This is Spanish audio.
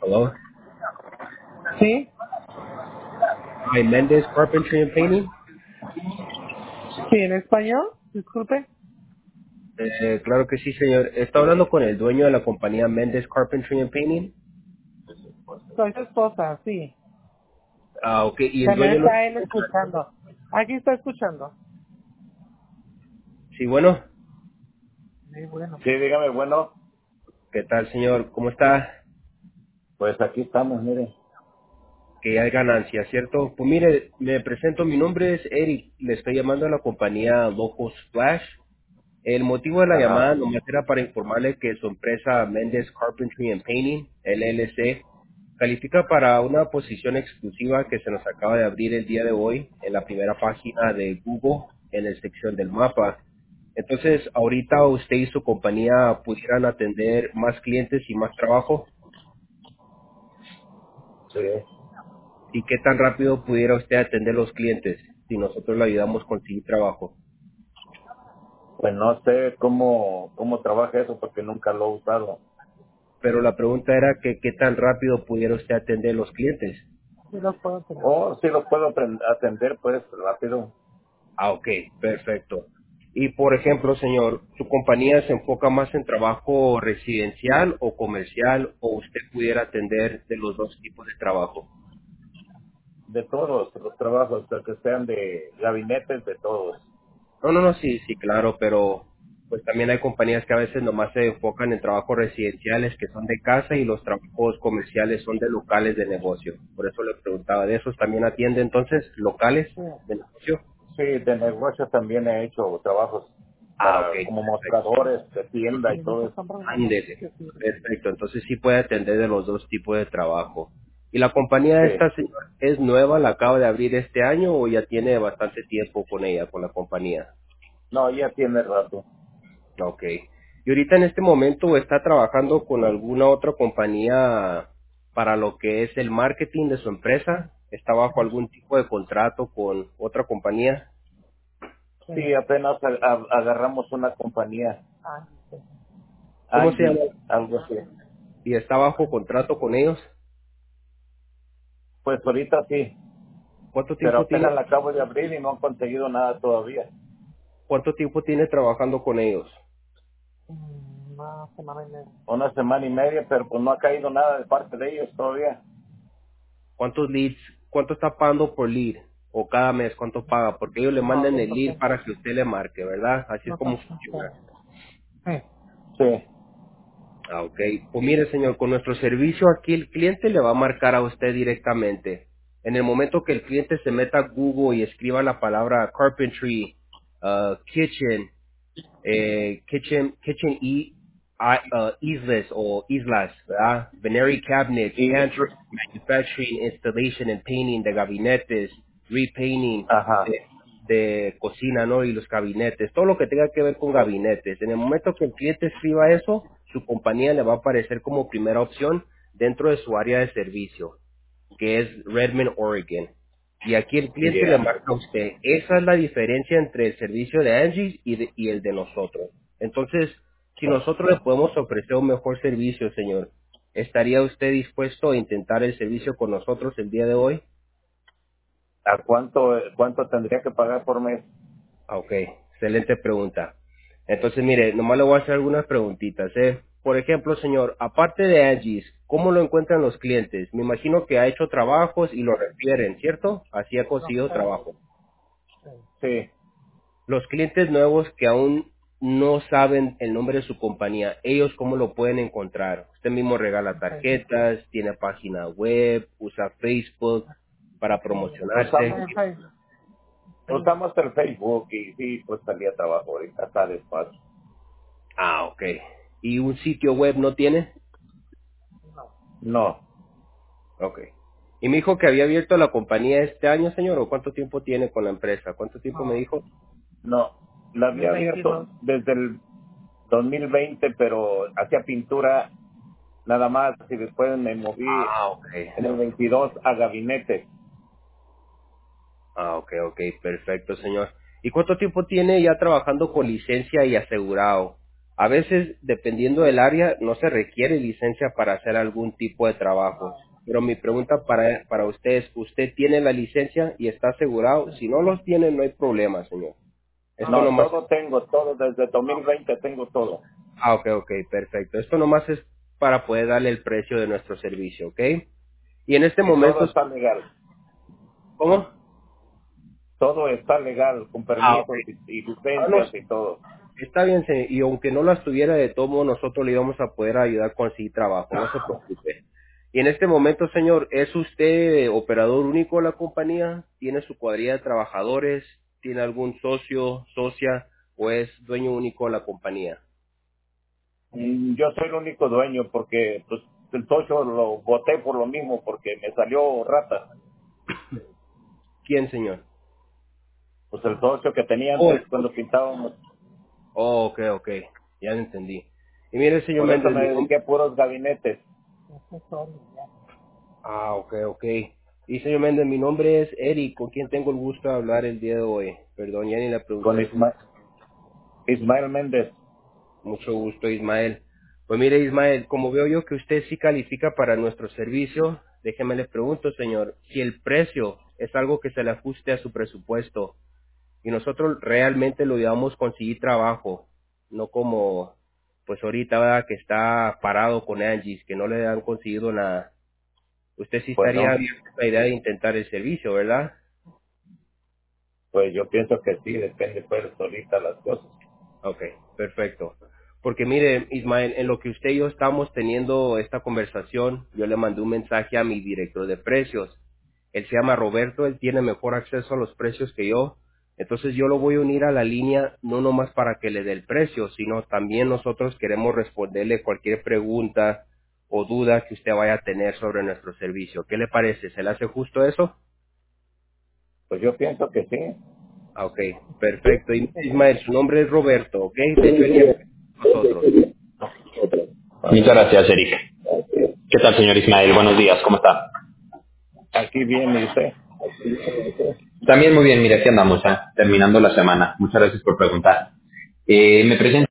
Hello. Sí, Hi, Mendes Carpentry and Painting. sí, en español, disculpe. Claro que sí, señor. Está hablando con el dueño de la compañía Mendes Carpentry and Painting. Soy su esposa, sí. Ah, ok. ¿Y el También dueño no? está él escuchando. Aquí está escuchando. Sí, bueno. Sí, bueno. Sí, dígame, bueno, ¿Qué tal, señor? ¿Cómo está? pues aquí estamos, mire. Que hay ganancia, ¿cierto? Pues mire, me presento. Mi nombre es Eric. Le estoy llamando a la compañía Local Splash. El motivo de la Ajá. llamada nomás era para informarle que su empresa Mendes Carpentry and Painting, LLC, califica para una posición exclusiva que se nos acaba de abrir el día de hoy en la primera página de Google en la sección del mapa. Entonces, ahorita usted y su compañía pudieran atender más clientes y más trabajo. Sí. ¿Y qué tan rápido pudiera usted atender los clientes si nosotros le ayudamos a conseguir trabajo? Pues no sé cómo trabaja eso porque nunca lo he usado. Pero la pregunta era que qué tan rápido pudiera usted atender los clientes. Sí, los puedo tener. Oh, sí los puedo atender, pues, rápido. Ah, ok, perfecto. Y por ejemplo, señor, ¿su compañía se enfoca más en trabajo residencial o comercial o usted pudiera atender de los dos tipos de trabajo? De todos los trabajos, que sean de gabinetes, de todos. No, no, no, sí, sí, claro, pero pues también hay compañías que a veces nomás se enfocan en trabajos residenciales que son de casa y los trabajos comerciales son de locales de negocio. Por eso le preguntaba, ¿de esos también atiende entonces locales Sí. de negocio? Sí, de negocio también he hecho trabajos Ah, ok, para como perfecto. mostradores de tienda y todo eso. Ándele. Perfecto. Entonces sí puede atender de los dos tipos de trabajo. ¿Y la compañía esta, Sí. señor, es nueva? ¿La acaba de abrir este año o ya tiene bastante tiempo con ella, con la compañía? No, ya tiene rato. Ok. ¿Y ahorita en este momento está trabajando con alguna otra compañía para lo que es el marketing de su empresa? ¿Está bajo algún tipo de contrato con otra compañía? Sí, apenas agarramos una compañía, ¿Cómo se llama? Angie, algo así. ¿Y está bajo contrato con ellos? Pues ahorita sí, ¿Cuánto pero tiempo apenas tiene? la acabo de abrir y no han conseguido nada todavía. ¿Cuánto tiempo tiene trabajando con ellos? Una semana y media. Una semana y media, pero pues no ha caído nada de parte de ellos todavía. ¿Cuántos leads, cuánto está pagando por lead? O cada mes, ¿cuánto paga? Porque ellos le No, mandan el lead 2%. para que usted le marque, ¿verdad? Así es No como está funciona. Sí. Sí. Ah, ok. Pues mire, señor, con nuestro servicio aquí el cliente le va a marcar a usted directamente. En el momento que el cliente se meta a Google y escriba la palabra carpentry, kitchen, islas o islas, ¿verdad? Veneri cabinets, Y, pantry, manufacturing, installation and painting de gabinetes, repainting ajá. de cocina, ¿no? Y los gabinetes, todo lo que tenga que ver con gabinetes. En el momento que el cliente escriba eso, su compañía le va a aparecer como primera opción dentro de su área de servicio, que es Redmond, Oregon. Y aquí el cliente le Yeah. marca a usted. Esa es la diferencia entre el servicio de Angie y el de nosotros. Entonces, si nosotros le podemos ofrecer un mejor servicio, señor, ¿estaría usted dispuesto a intentar el servicio con nosotros el día de hoy? ¿A cuánto tendría que pagar por mes? Ah, ok, excelente pregunta. Entonces, mire, nomás le voy a hacer algunas preguntitas, ¿eh? Por ejemplo, señor, aparte de Angie's, ¿cómo lo encuentran los clientes? Me imagino que ha hecho trabajos y lo refieren, ¿cierto? Así ha conseguido trabajo. Sí. Los clientes nuevos que aún no saben el nombre de su compañía, ¿ellos cómo lo pueden encontrar? Usted mismo regala tarjetas, tiene página web, usa Facebook para promocionarse. Usamos el Facebook y sí, pues salía trabajo ahorita, está despacio. Ah, ok. ¿Y un sitio web no tiene? No, Ok. ¿Y me dijo que había abierto la compañía este año, señor? ¿O cuánto tiempo tiene con la empresa? ¿Cuánto tiempo me dijo? no. La había abierto desde el 2020, pero hacía pintura nada más y después me moví Ah, ok. en el 22 a gabinete. Ah, ok, perfecto, señor. ¿Y cuánto tiempo tiene ya trabajando con licencia y asegurado? A veces, dependiendo del área, no se requiere licencia para hacer algún tipo de trabajo. Pero mi pregunta para usted es, ¿usted tiene la licencia y está asegurado? Si no los tiene, no hay problema, señor. Esto No, nomás... todo tengo, todo, desde 2020 tengo todo. Ok, perfecto. Esto nomás es para poder darle el precio de nuestro servicio, ¿ok? Y en este Y todo momento... está legal. ¿Cómo? Todo está legal, con Ok. permisos y No, licencias y todo. está bien, y aunque no las tuviera de todo modo, nosotros le íbamos a poder ayudar a conseguir trabajo, no se preocupe. Y en este momento, señor, ¿es usted operador único de la compañía? ¿Tiene su cuadrilla de trabajadores? ¿Tiene algún socio, socia o es dueño único de la compañía? Yo soy el único dueño porque pues, el socio lo boté por lo mismo, porque me salió rata. ¿Quién, señor? Pues el socio que tenía Oh, antes cuando pintábamos. ok, ya lo entendí. Y mire, señor Por eso Méndez, me dediqué a puros gabinetes. ok. Y señor Méndez, mi nombre es Eric, con quien tengo el gusto de hablar el día de hoy. Perdón, ya ni le Con pregunté su... Ismael Méndez. Mucho gusto, Ismael. Pues mire, Ismael, como veo yo que usted sí califica para nuestro servicio, déjeme le pregunto, señor, si el precio es algo que se le ajuste a su presupuesto y nosotros realmente lo ayudamos a conseguir trabajo, no como pues ahorita ¿verdad? Que está parado con Angie's, que no le han conseguido nada. Usted sí Pues estaría no, abierto a la idea de intentar el servicio, ¿verdad? pues yo pienso que sí, depende pues ahorita las cosas. Ok, perfecto. Porque mire, Ismael, en lo que usted y yo estamos teniendo esta conversación, yo le mandé un mensaje a mi director de precios. Él se llama Roberto, él tiene mejor acceso a los precios que yo. Entonces yo lo voy a unir a la línea no nomás para que le dé el precio, sino también nosotros queremos responderle cualquier pregunta o duda que usted vaya a tener sobre nuestro servicio. ¿Qué le parece? ¿Se le hace justo eso? Pues yo pienso que sí. Ah, ok, perfecto. Y Ismael, su nombre es Roberto, ¿ok? De hecho, él siempre está con nosotros. Muchas gracias, Eric. ¿Qué tal, señor Ismael? Buenos días, ¿cómo está? Aquí viene usted. También muy bien, mire, aquí andamos, terminando la semana. Muchas gracias por preguntar. Me presento.